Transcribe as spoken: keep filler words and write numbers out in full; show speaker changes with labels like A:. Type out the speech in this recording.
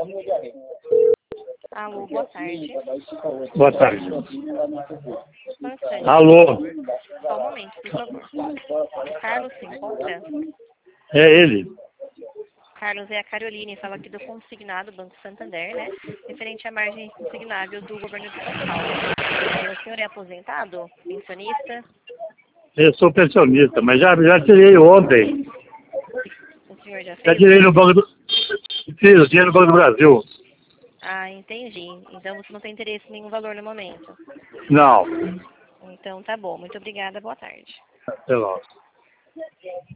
A: Alô, boa tarde.
B: Boa tarde.
A: Bastante.
B: Alô,
A: Só um momento, por favor. Carlos se encontra?
B: é ele.
A: Carlos, é a Caroline, fala aqui do consignado Banco Santander, né? Referente à margem consignável do governo de São Paulo. É, o senhor é aposentado? Pensionista?
B: Eu sou pensionista, mas já, já tirei ontem.
A: O senhor já
B: Já
A: fez?
B: tirei no Banco do... Fiz, tirei no Banco do Brasil.
A: Ah, entendi. Então você não tem interesse em nenhum valor no momento.
B: Não.
A: Então tá bom. Muito obrigada. Boa tarde.
B: Até logo.